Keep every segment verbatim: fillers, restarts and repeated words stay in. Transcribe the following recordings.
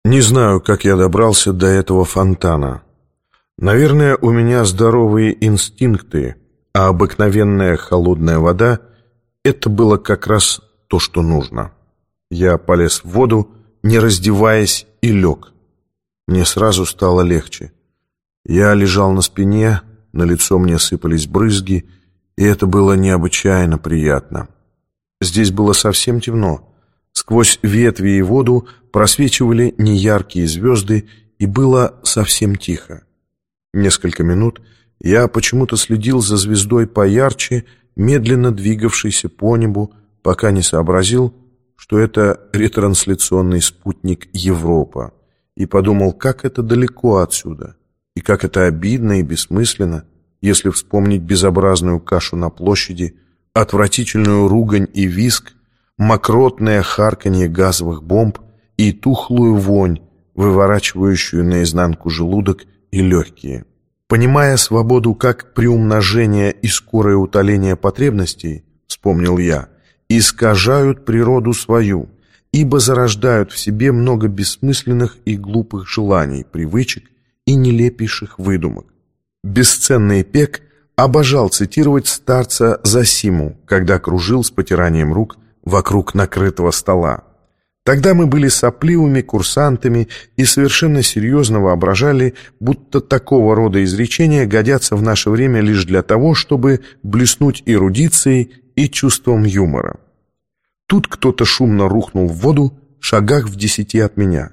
Не знаю, как я добрался до этого фонтана. Наверное, у меня здоровые инстинкты, а обыкновенная холодная вода — это было как раз то, что нужно. Я полез в воду, не раздеваясь, и лег. Мне сразу стало легче. Я лежал на спине, на лицо мне сыпались брызги, и это было необычайно приятно. Здесь было совсем темно. Сквозь ветви и воду просвечивали неяркие звезды, и было совсем тихо. Несколько минут я почему-то следил за звездой поярче, медленно двигавшейся по небу, пока не сообразил, что это ретрансляционный спутник Европа, и подумал, как это далеко отсюда, и как это обидно и бессмысленно, если вспомнить безобразную кашу на площади, отвратительную ругань и визг, мокротное харканье газовых бомб и тухлую вонь, выворачивающую наизнанку желудок и легкие. Понимая свободу как приумножение и скорое утоление потребностей, вспомнил я, искажают природу свою, ибо зарождают в себе много бессмысленных и глупых желаний, привычек и нелепейших выдумок. Бесценный Пек обожал цитировать старца Зосиму, когда кружил с потиранием рук вокруг накрытого стола. Тогда мы были сопливыми курсантами и совершенно серьезно воображали, будто такого рода изречения годятся в наше время лишь для того, чтобы блеснуть эрудицией и чувством юмора. Тут кто-то шумно рухнул в воду, шагах в десяти от меня.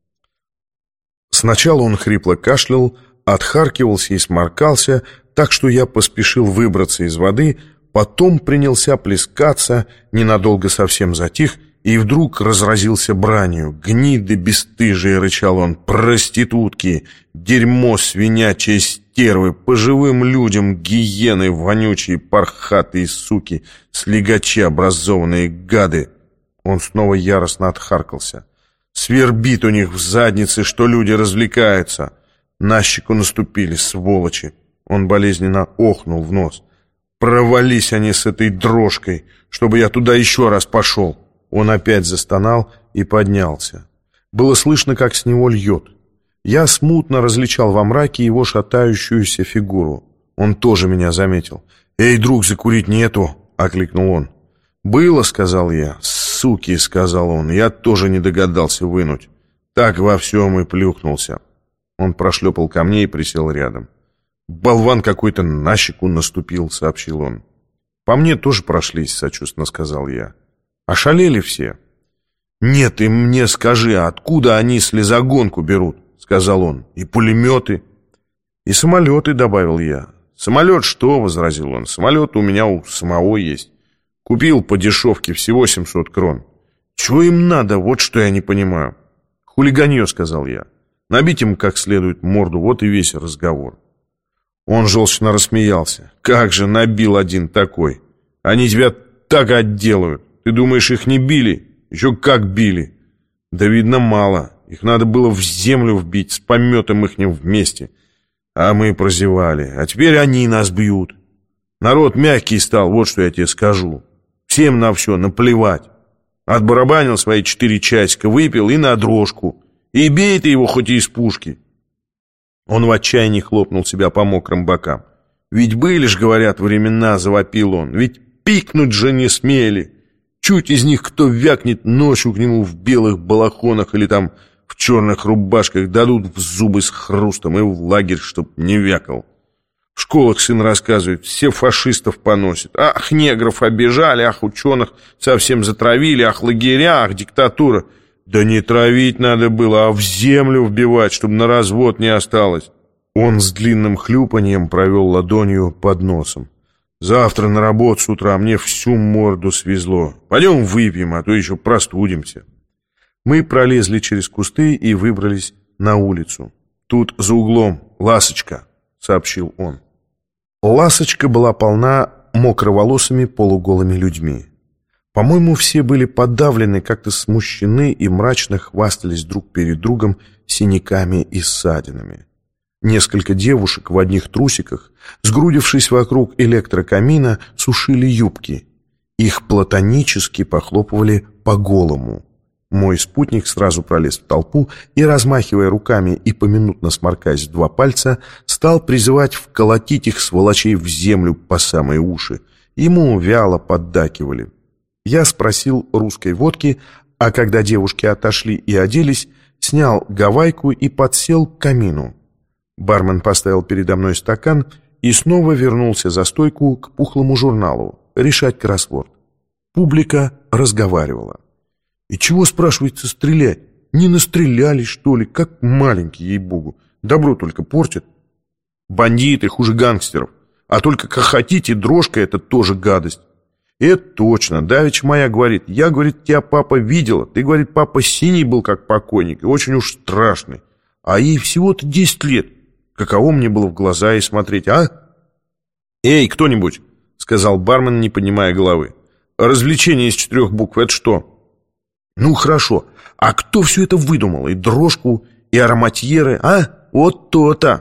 Сначала он хрипло кашлял, отхаркивался и сморкался, так что я поспешил выбраться из воды, потом принялся плескаться, ненадолго совсем затих и вдруг разразился бранью. «Гниды бесстыжие!» — рычал он. «Проститутки! Дерьмо свинячие стервы! По живым людям гиены вонючие пархатые суки! Слегачи образованные гады!» Он снова яростно отхаркался. «Свербит у них в заднице, что люди развлекаются! На щеку наступили, сволочи!» Он болезненно охнул в нос. «Провались они с этой дрожкой, чтобы я туда еще раз пошел!» Он опять застонал и поднялся. Было слышно, как с него льет. Я смутно различал во мраке его шатающуюся фигуру. Он тоже меня заметил. «Эй, друг, закурить нету!» — окликнул он. «Было», — сказал я. «Суки», — сказал он, — «я тоже не догадался вынуть. Так во всем и плюхнулся». Он прошлепал ко мне и присел рядом. «Болван какой-то на щеку наступил», — сообщил он. «По мне тоже прошлись», — сочувственно сказал я. «Ошалели все?» «Нет, ты мне скажи, откуда они слезогонку берут?» — сказал он. «И пулеметы?» «И самолеты», — добавил я. «Самолет что?» — возразил он. «Самолет у меня у самого есть. Купил по дешевке, всего семьсот крон. Чего им надо, вот что я не понимаю». «Хулиганье», — сказал я. «Набить им как следует морду, вот и весь разговор». Он желчно рассмеялся. «Как же набил один такой? Они тебя так отделают. Ты думаешь, их не били? Еще как били. Да, видно, мало. Их надо было в землю вбить, с пометом ихним вместе. А мы прозевали. А теперь они нас бьют. Народ мягкий стал, вот что я тебе скажу. Всем на все наплевать. Отбарабанил свои четыре часика, выпил и на дрожку. И бей ты его хоть и из пушки». Он в отчаянии хлопнул себя по мокрым бокам. «Ведь были ж, говорят, времена», — завопил он. «Ведь пикнуть же не смели. Чуть из них кто вякнет, ночью к нему в белых балахонах или там в черных рубашках дадут в зубы с хрустом и в лагерь, чтоб не вякал. В школах сын рассказывает, все фашистов поносят. Ах, негров обижали, ах, ученых совсем затравили, ах, лагеря, ах, диктатура. Да не травить надо было, а в землю вбивать, чтобы на развод не осталось». Он с длинным хлюпаньем провел ладонью под носом. «Завтра на работу с утра, мне всю морду свезло. Пойдем выпьем, а то еще простудимся». Мы пролезли через кусты и выбрались на улицу. «Тут за углом ласочка», — сообщил он. Ласочка была полна мокроволосыми полуголыми людьми. По-моему, все были подавлены, как-то смущены и мрачно хвастались друг перед другом синяками и ссадинами. Несколько девушек в одних трусиках, сгрудившись вокруг электрокамина, сушили юбки. Их платонически похлопывали по голому. Мой спутник сразу пролез в толпу и, размахивая руками и поминутно сморкаясь в два пальца, стал призывать вколотить их сволочей в землю по самые уши. Ему вяло поддакивали. Я спросил русской водки, а когда девушки отошли и оделись, снял гавайку и подсел к камину. Бармен поставил передо мной стакан и снова вернулся за стойку к пухлому журналу решать кроссворд. Публика разговаривала. И чего, спрашивается, стрелять? Не настрелялись, что ли? Как маленькие, ей-богу. Добро только портят. Бандиты хуже гангстеров. А только хохотить и дрожка — это тоже гадость. Это точно. Давич моя говорит: я, говорит, тебя, папа, видела. Ты, говорит, папа синий был, как покойник, и очень уж страшный. А ей всего-то десять лет. Каково мне было в глаза ей смотреть, а? Эй, кто-нибудь, сказал бармен, не поднимая головы. Развлечение из четырех букв — это что? Ну, хорошо. А кто все это выдумал? И дрожку, и ароматьеры, а? Вот то-то.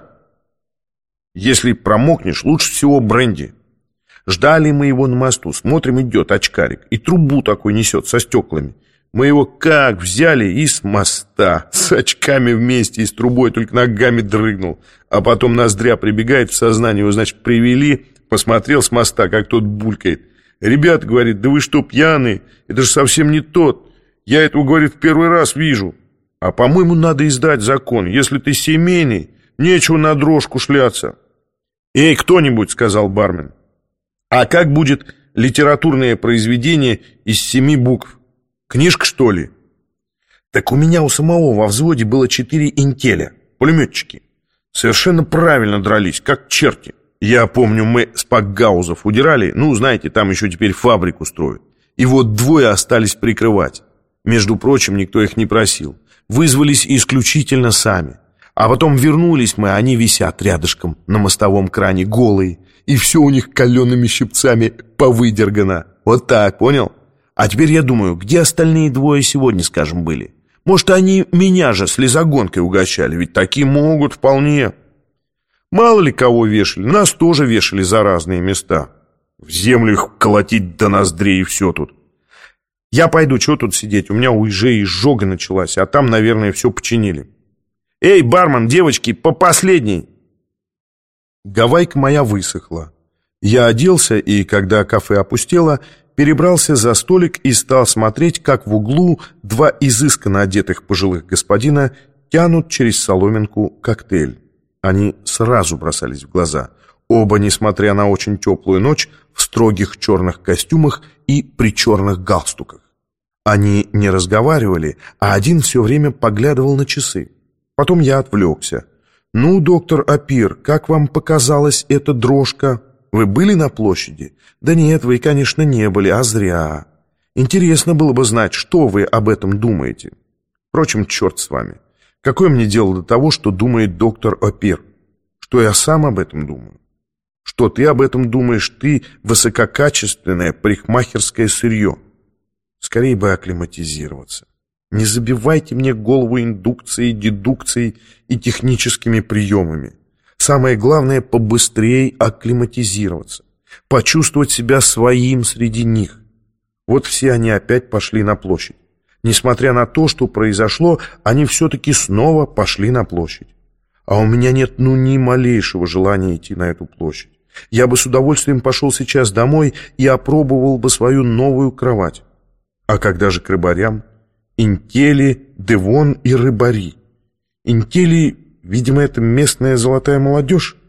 Если промокнешь, лучше всего бренди. Ждали мы его на мосту. Смотрим, идет очкарик. И трубу такой несет со стеклами. Мы его как взяли и с моста. С очками вместе и с трубой, только ногами дрыгнул. А потом ноздря прибегает в сознание. Его, значит, привели. Посмотрел с моста, как тот булькает. Ребята, говорит, да вы что, пьяные? Это же совсем не тот. Я этого, говорит, в первый раз вижу. А, по-моему, надо издать закон. Если ты семейный, нечего на дрожку шляться. Эй, кто-нибудь, сказал бармен. А как будет литературное произведение из семи букв? Книжка, что ли? Так у меня у самого во взводе было четыре интеля, пулеметчики. Совершенно правильно дрались, как черти. Я помню, мы с пакгаузов удирали. Ну, знаете, там еще теперь фабрику строят. И вот двое остались прикрывать. Между прочим, никто их не просил. Вызвались исключительно сами. А потом вернулись мы, они висят рядышком на мостовом кране голые. И все у них калеными щипцами повыдергано. Вот так, понял? А теперь я думаю, где остальные двое сегодня, скажем, были? Может, они меня же слезогонкой угощали? Ведь такие могут вполне. Мало ли кого вешали, нас тоже вешали за разные места. В землю их колотить до ноздрей и все тут. Я пойду, что тут сидеть? У меня уже изжога началась, а там, наверное, все починили. Эй, бармен, девочки, по последней. Гавайка моя высохла. Я оделся и, когда кафе опустело, перебрался за столик и стал смотреть, как в углу два изысканно одетых пожилых господина тянут через соломинку коктейль. Они сразу бросались в глаза. Оба, несмотря на очень теплую ночь, в строгих черных костюмах и при черных галстуках. Они не разговаривали, а один все время поглядывал на часы. Потом я отвлекся. «Ну, доктор Апир, как вам показалась эта дрожка? Вы были на площади?» «Да нет, вы, конечно, не были, а зря. Интересно было бы знать, что вы об этом думаете. Впрочем, черт с вами. Какое мне дело до того, что думает доктор Апир? Что я сам об этом думаю? Что ты об этом думаешь, ты высококачественное парикмахерское сырье? Скорее бы акклиматизироваться. Не забивайте мне голову индукцией, дедукцией и техническими приемами. Самое главное — побыстрее акклиматизироваться, почувствовать себя своим среди них. Вот все они опять пошли на площадь. Несмотря на то, что произошло, они все-таки снова пошли на площадь. А у меня нет ну ни малейшего желания идти на эту площадь. Я бы с удовольствием пошел сейчас домой и опробовал бы свою новую кровать. А когда же к рыбарям? Интели, Девон и рыбари. Интели, видимо, это местная золотая молодежь.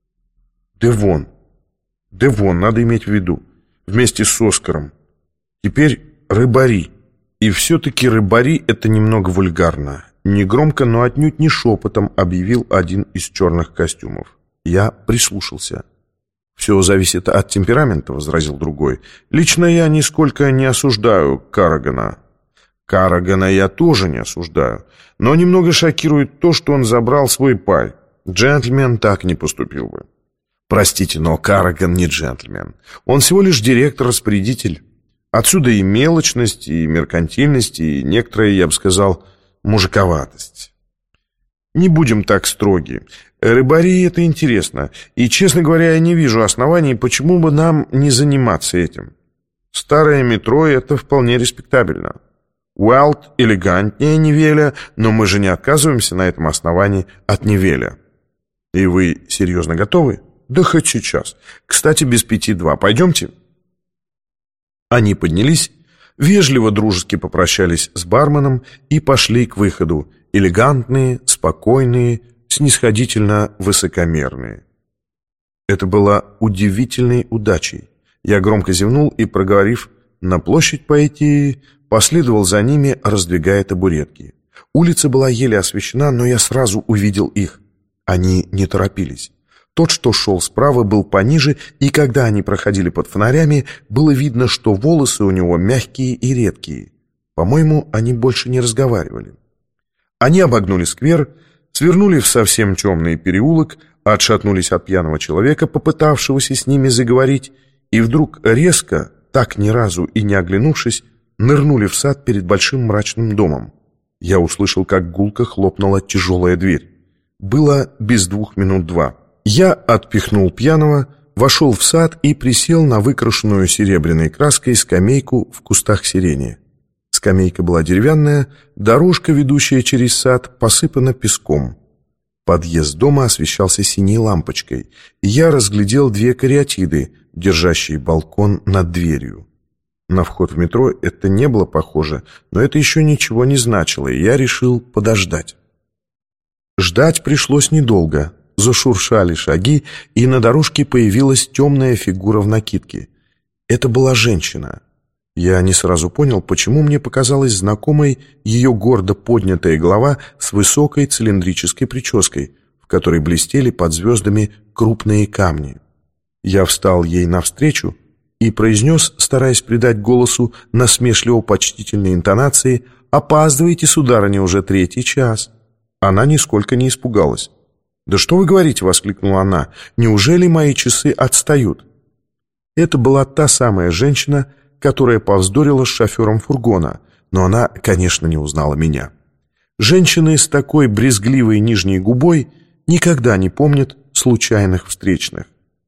Девон. Девон, надо иметь в виду. Вместе с Оскаром. Теперь рыбари. И все-таки рыбари — это немного вульгарно. Негромко, но отнюдь не шепотом объявил один из черных костюмов. Я прислушался. «Все зависит от темперамента», — возразил другой. «Лично я нисколько не осуждаю Каррагана». Каррагана я тоже не осуждаю, но немного шокирует то, что он забрал свой пай. Джентльмен так не поступил бы. Простите, но Карраган не джентльмен. Он всего лишь директор-распорядитель. Отсюда и мелочность, и меркантильность, и некоторая, я бы сказал, мужиковатость. Не будем так строги. Рыбари — это интересно. И, честно говоря, я не вижу оснований, почему бы нам не заниматься этим. Старое метро — это вполне респектабельно. Уайлд элегантнее Невеля, но мы же не отказываемся на этом основании от Невеля. И вы серьезно готовы? Да хоть сейчас. Кстати, без пяти два. Пойдемте?» Они поднялись, вежливо дружески попрощались с барменом и пошли к выходу, элегантные, спокойные, снисходительно высокомерные. Это было удивительной удачей. Я громко зевнул и, проговорив «на площадь пойти», последовал за ними, раздвигая табуретки. Улица была еле освещена, но я сразу увидел их. Они не торопились. Тот, что шел справа, был пониже, и когда они проходили под фонарями, было видно, что волосы у него мягкие и редкие. По-моему, они больше не разговаривали. Они обогнули сквер, свернули в совсем темный переулок, отшатнулись от пьяного человека, попытавшегося с ними заговорить, и вдруг резко, так ни разу и не оглянувшись, нырнули в сад перед большим мрачным домом. Я услышал, как гулко хлопнула тяжелая дверь. Было без двух минут два. Я отпихнул пьяного, вошел в сад и присел на выкрашенную серебряной краской скамейку в кустах сирени. Скамейка была деревянная, дорожка, ведущая через сад, посыпана песком. Подъезд дома освещался синей лампочкой, и я разглядел две кариатиды, держащие балкон над дверью. На вход в метро это не было похоже, но это еще ничего не значило, и я решил подождать. Ждать пришлось недолго. Зашуршали шаги, и на дорожке появилась темная фигура в накидке. Это была женщина. Я не сразу понял, почему мне показалась знакомой ее гордо поднятая голова с высокой цилиндрической прической, в которой блестели под звездами крупные камни. Я встал ей навстречу и произнес, стараясь придать голосу насмешливо-почтительной интонации: «Опаздываете, сударыня, уже третий час». Она нисколько не испугалась. «Да что вы говорите?» — воскликнула она. «Неужели мои часы отстают?» Это была та самая женщина, которая повздорила с шофером фургона, но она, конечно, не узнала меня. Женщины с такой брезгливой нижней губой никогда не помнят случайных встречных.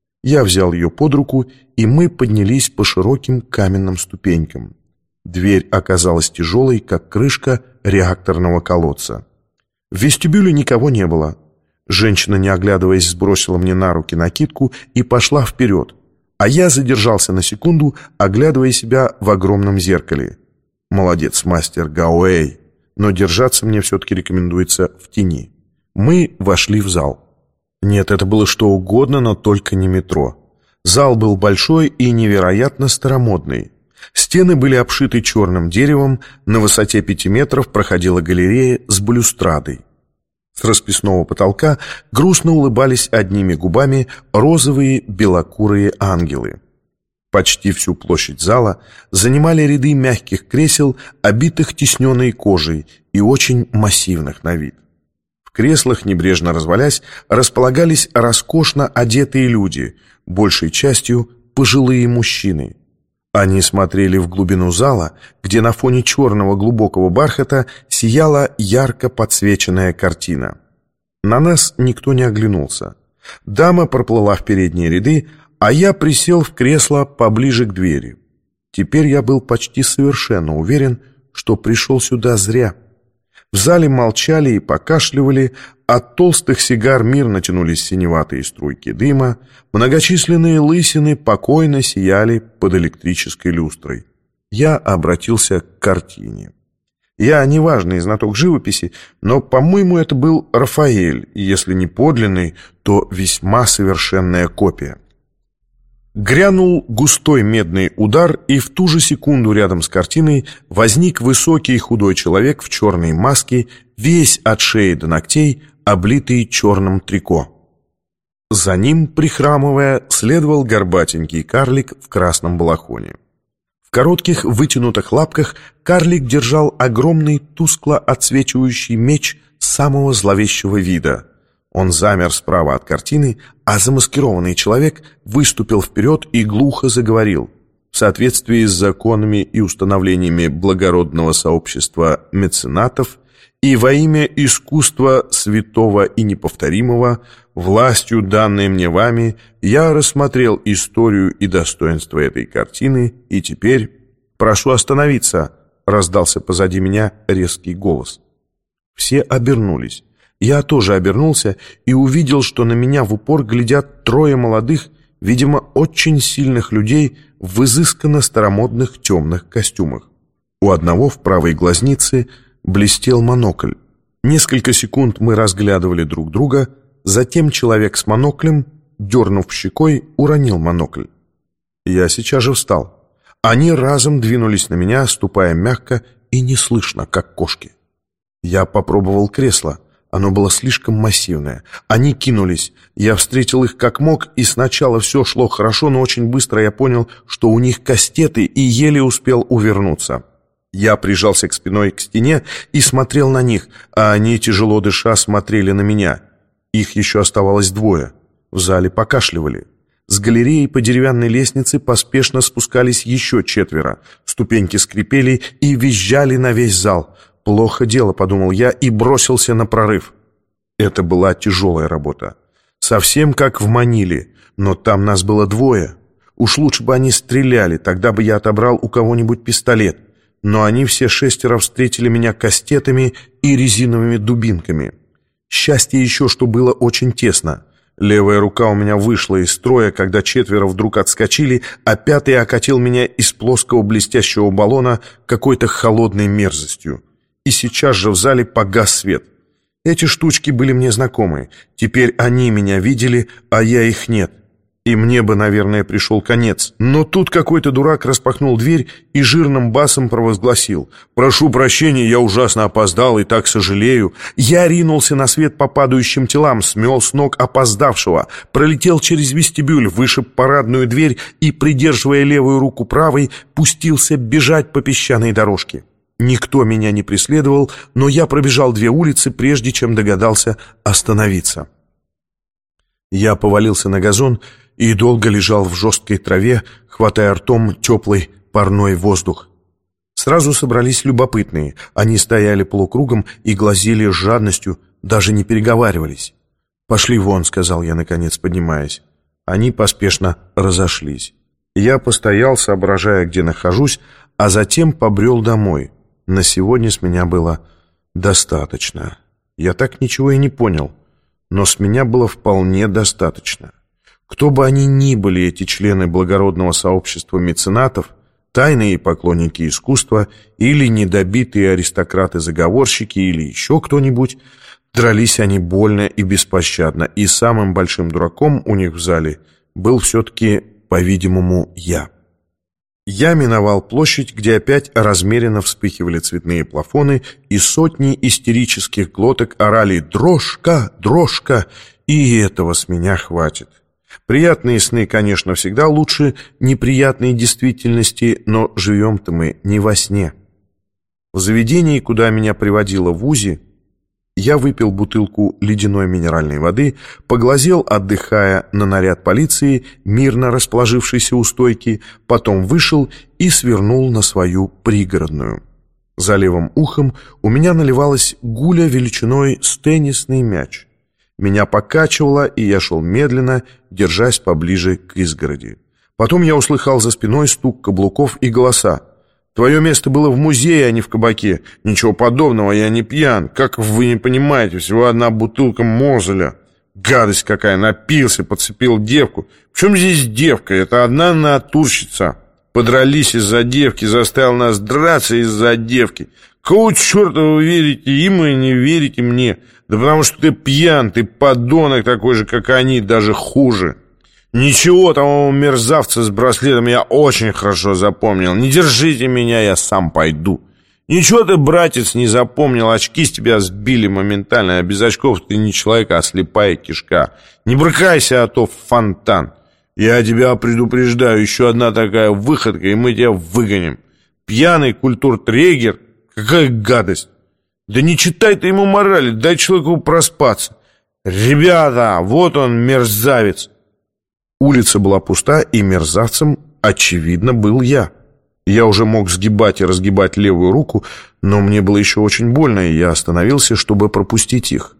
Я взял ее под руку, и мы поднялись по широким каменным ступенькам. Дверь оказалась тяжелой, как крышка реакторного колодца. В вестибюле никого не было. Женщина, не оглядываясь, сбросила мне на руки накидку и пошла вперед, а я задержался на секунду, оглядывая себя в огромном зеркале. Молодец, мастер Гауэй, но держаться мне все-таки рекомендуется в тени. Мы вошли в зал. Нет, это было что угодно, но только не метро. Зал был большой и невероятно старомодный. Стены были обшиты черным деревом, на высоте пяти метров проходила галерея с балюстрадой. С расписного потолка грустно улыбались одними губами розовые белокурые ангелы. Почти всю площадь зала занимали ряды мягких кресел, обитых тисненной кожей и очень массивных на вид. В креслах, небрежно развалясь, располагались роскошно одетые люди, большей частью пожилые мужчины. Они смотрели в глубину зала, где на фоне черного глубокого бархата сияла ярко подсвеченная картина. На нас никто не оглянулся. Дама проплыла в передние ряды, а я присел в кресло поближе к двери. Теперь я был почти совершенно уверен, что пришел сюда зря. В зале молчали и покашливали, от толстых сигар мирно тянулись синеватые струйки дыма, многочисленные лысины покойно сияли под электрической люстрой. Я обратился к картине. Я неважный знаток живописи, но, по-моему, это был Рафаэль, и если не подлинный, то весьма совершенная копия. Грянул густой медный удар, и в ту же секунду рядом с картиной возник высокий худой человек в черной маске, весь от шеи до ногтей, облитый черным трико. За ним, прихрамывая, следовал горбатенький карлик в красном балахоне. В коротких вытянутых лапках карлик держал огромный тускло отсвечивающий меч самого зловещего вида. Он замер справа от картины, а замаскированный человек выступил вперед и глухо заговорил. В соответствии с законами и установлениями благородного сообщества меценатов и во имя искусства святого и неповторимого, властью, данной мне вами, я рассмотрел историю и достоинство этой картины, и теперь прошу остановиться. — раздался позади меня резкий голос. Все обернулись. Я тоже обернулся и увидел, что на меня в упор глядят трое молодых, видимо, очень сильных людей в изысканно старомодных темных костюмах. У одного в правой глазнице блестел монокль. Несколько секунд мы разглядывали друг друга, затем человек с моноклем, дернув щекой, уронил монокль. Я сейчас же встал. Они разом двинулись на меня, ступая мягко и неслышно, как кошки. Я попробовал кресло. Оно было слишком массивное. Они кинулись. Я встретил их как мог, и сначала все шло хорошо, но очень быстро я понял, что у них кастеты, и еле успел увернуться. Я прижался к спиной к стене и смотрел на них, а они, тяжело дыша, смотрели на меня. Их еще оставалось двое. В зале покашливали. С галереи по деревянной лестнице поспешно спускались еще четверо. Ступеньки скрипели и визжали на весь зал. «Плохо дело», — подумал я и бросился на прорыв. Это была тяжелая работа. Совсем как в Маниле, но там нас было двое. Уж лучше бы они стреляли, тогда бы я отобрал у кого-нибудь пистолет. Но они все шестеро встретили меня кастетами и резиновыми дубинками. Счастье еще, что было очень тесно. Левая рука у меня вышла из строя, когда четверо вдруг отскочили, а пятый окатил меня из плоского блестящего баллона какой-то холодной мерзостью. И сейчас же в зале погас свет. Эти штучки были мне знакомы. Теперь они меня видели, а я их нет. И мне бы, наверное, пришел конец. Но тут какой-то дурак распахнул дверь и жирным басом провозгласил: «Прошу прощения, я ужасно опоздал и так сожалею». Я ринулся на свет по падающим телам, смел с ног опоздавшего, пролетел через вестибюль, вышиб парадную дверь и, придерживая левую руку правой, пустился бежать по песчаной дорожке. Никто меня не преследовал, но я пробежал две улицы, прежде чем догадался остановиться. Я повалился на газон и долго лежал в жесткой траве, хватая ртом теплый парной воздух. Сразу собрались любопытные. Они стояли полукругом и глазели с жадностью, даже не переговаривались. «Пошли вон», — сказал я, наконец, поднимаясь. Они поспешно разошлись. Я постоял, соображая, где нахожусь, а затем побрел домой. На сегодня с меня было достаточно. Я так ничего и не понял, но с меня было вполне достаточно. Кто бы они ни были, эти члены благородного сообщества меценатов, тайные поклонники искусства или недобитые аристократы-заговорщики или еще кто-нибудь, дрались они больно и беспощадно, и самым большим дураком у них в зале был все-таки, по-видимому, я. Я миновал площадь, где опять размеренно вспыхивали цветные плафоны, и сотни истерических глоток орали «Дрожка! Дрожка!», и этого с меня хватит. Приятные сны, конечно, всегда лучше неприятной действительности, но живем-то мы не во сне. В заведении, куда меня приводило в УЗИ, я выпил бутылку ледяной минеральной воды, поглазел, отдыхая, на наряд полиции, мирно расположившийся у стойки, потом вышел и свернул на свою пригородную. За левым ухом у меня наливалась гуля величиной с теннисный мяч. Меня покачивало, и я шел медленно, держась поближе к изгороди. Потом я услыхал за спиной стук каблуков и голоса. «Твое место было в музее, а не в кабаке. Ничего подобного, я не пьян. Как вы не понимаете, всего одна бутылка Мозеля. Гадость какая, напился, подцепил девку. В чем здесь девка? Это одна натурщица. Подрались из-за девки, заставил нас драться из-за девки. Какого черта вы верите им и не верите мне? Да потому что ты пьян, ты подонок такой же, как они, даже хуже». «Ничего, того мерзавца с браслетом я очень хорошо запомнил. Не держите меня, я сам пойду». «Ничего ты, братец, не запомнил. Очки с тебя сбили моментально, а без очков ты не человек, а слепая кишка. Не брыкайся, а то фонтан. Я тебя предупреждаю, еще одна такая выходка, и мы тебя выгоним. Пьяный культуртрегер? Какая гадость! Да не читай ты ему морали, дай человеку проспаться. Ребята, вот он, мерзавец». Улица была пуста, и мерзавцем, очевидно, был я. Я уже мог сгибать и разгибать левую руку, но мне было еще очень больно, и я остановился, чтобы пропустить их.